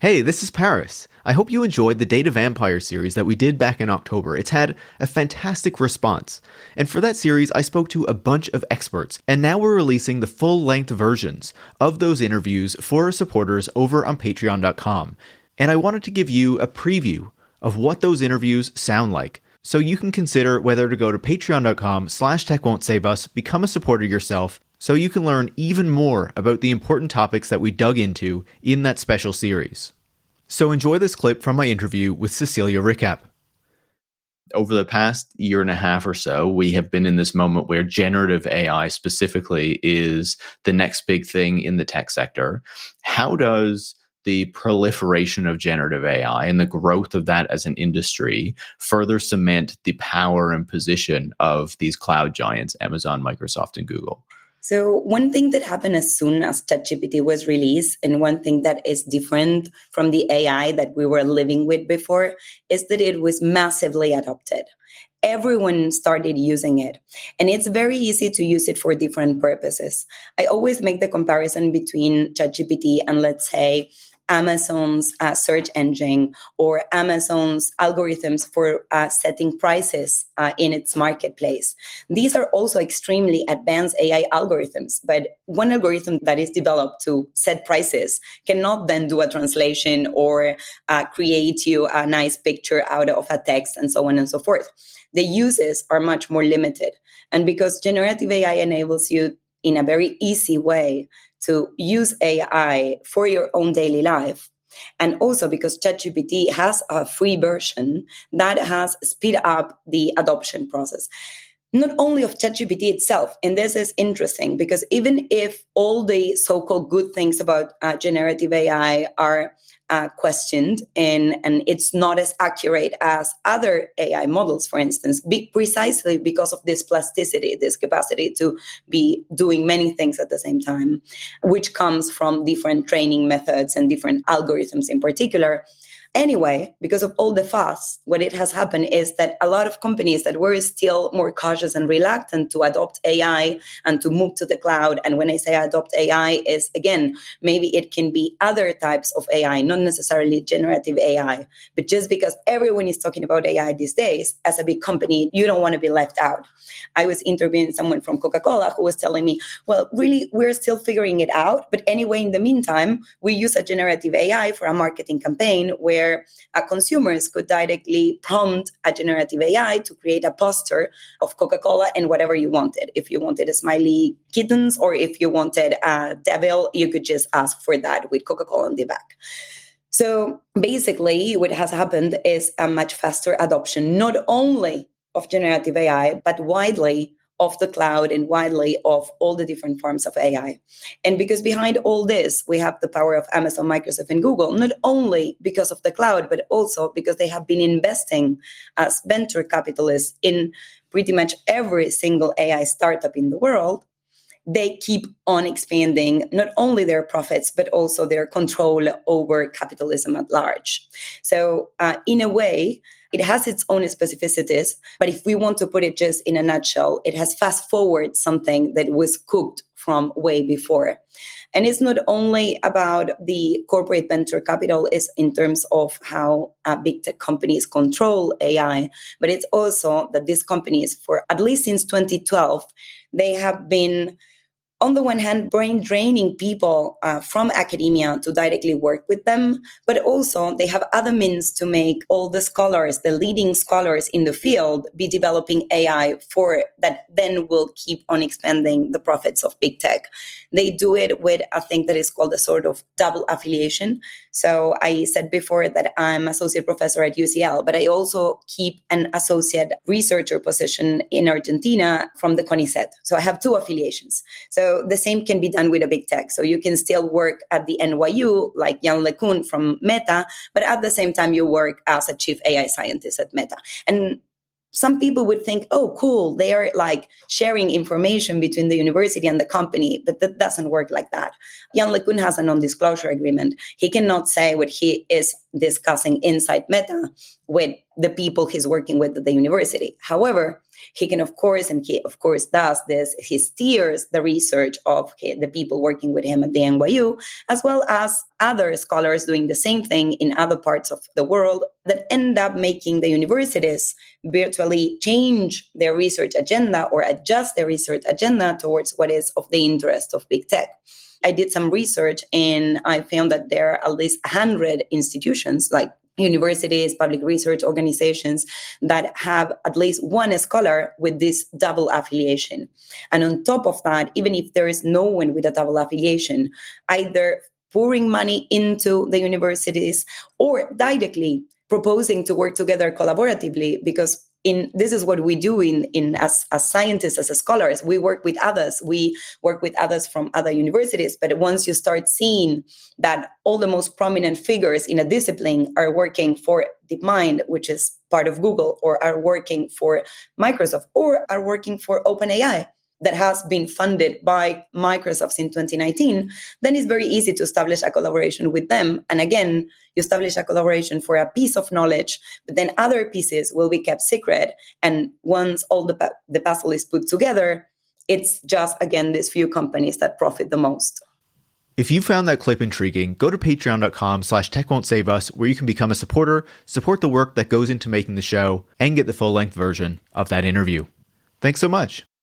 Hey, this is Paris. I hope you enjoyed the Data Vampire series that we did back in October. It's had a fantastic response. And for that series, I spoke to a bunch of experts, and now we're releasing the full-length versions of those interviews for our supporters over on patreon.com. And I wanted to give you a preview of what those interviews sound like. So you can consider whether to go to patreon.com/techwon'tsaveus, become a supporter yourself, so you can learn even more about the important topics that we dug into in that special series. So enjoy this clip from my interview with Cecilia Ricap. Over the past year and a half or so, we have been in this moment where generative AI specifically is the next big thing in the tech sector. How does the proliferation of generative AI and the growth of that as an industry further cement the power and position of these cloud giants, Amazon, Microsoft, and Google? So one thing that happened as soon as ChatGPT was released, and one thing that is different from the AI that we were living with before, is that it was massively adopted. Everyone started using it, and it's very easy to use it for different purposes. I always make the comparison between ChatGPT and, let's say, Amazon's search engine or Amazon's algorithms for setting prices in its marketplace. These are also extremely advanced AI algorithms, but one algorithm that is developed to set prices cannot then do a translation or create you a nice picture out of a text and so on and so forth. The uses are much more limited. And because generative AI enables you in a very easy way to use AI for your own daily life. And also because ChatGPT has a free version that has speed up the adoption process. Not only of ChatGPT itself, and this is interesting because even if all the so-called good things about generative AI are questioned and it's not as accurate as other AI models, for instance, precisely because of this plasticity, this capacity to be doing many things at the same time, which comes from different training methods and different algorithms in particular. Anyway, because of all the fuss, what it has happened is that a lot of companies that were still more cautious and reluctant to adopt AI and to move to the cloud, and when I say adopt AI is, again, maybe it can be other types of AI, not necessarily generative AI, but just because everyone is talking about AI these days, as a big company, you don't want to be left out. I was interviewing someone from Coca-Cola who was telling me, well, really, we're still figuring it out. But anyway, in the meantime, we use a generative AI for a marketing campaign where consumers could directly prompt a generative AI to create a poster of Coca-Cola and whatever you wanted. If you wanted a smiley kittens or if you wanted a devil, you could just ask for that with Coca-Cola on the back. So basically, what has happened is a much faster adoption, not only of generative AI, but widely of the cloud and widely of all the different forms of AI. And because behind all this, we have the power of Amazon, Microsoft, and Google, not only because of the cloud, but also because they have been investing as venture capitalists in pretty much every single AI startup in the world. They keep on expanding not only their profits, but also their control over capitalism at large. So in a way, it has its own specificities, but if we want to put it just in a nutshell, it has fast forward something that was cooked from way before. And it's not only about the corporate venture capital is in terms of how big tech companies control AI, but it's also that these companies, for at least since 2012, they have been, on the one hand, brain draining people from academia to directly work with them, but also they have other means to make all the scholars, the leading scholars in the field, be developing AI for that then will keep on expanding the profits of big tech. They do it with a thing that is called a sort of double affiliation. So I said before that I'm associate professor at UCL, but I also keep an associate researcher position in Argentina from the CONICET. So I have two affiliations. So the same can be done with a big tech. So you can still work at the NYU, like Yann LeCun from Meta, but at the same time you work as a chief AI scientist at Meta. And some people would think, oh, cool, they are like sharing information between the university and the company, but that doesn't work like that. Yann LeCun has a non-disclosure agreement. He cannot say what he is discussing inside Meta with the people he's working with at the university. However, He can, of course, and he, of course, does this, he steers the research of the people working with him at the NYU, as well as other scholars doing the same thing in other parts of the world that end up making the universities virtually change their research agenda or adjust their research agenda towards what is of the interest of big tech. I did some research and I found that there are at least 100 institutions like universities, public research organizations that have at least one scholar with this double affiliation. And on top of that, even if there is no one with a double affiliation, either pouring money into the universities or directly proposing to work together collaboratively, because this is what we do in as scientists, as scholars. We work with others. We work with others from other universities. But once you start seeing that all the most prominent figures in a discipline are working for DeepMind, which is part of Google, or are working for Microsoft, or are working for OpenAI, that has been funded by Microsoft in 2019, then it's very easy to establish a collaboration with them. And again, you establish a collaboration for a piece of knowledge, but then other pieces will be kept secret. And once all the puzzle is put together, it's just, again, these few companies that profit the most. If you found that clip intriguing, go to patreon.com/techwon'tsaveuss, where you can become a supporter, support the work that goes into making the show, and get the full-length version of that interview. Thanks so much.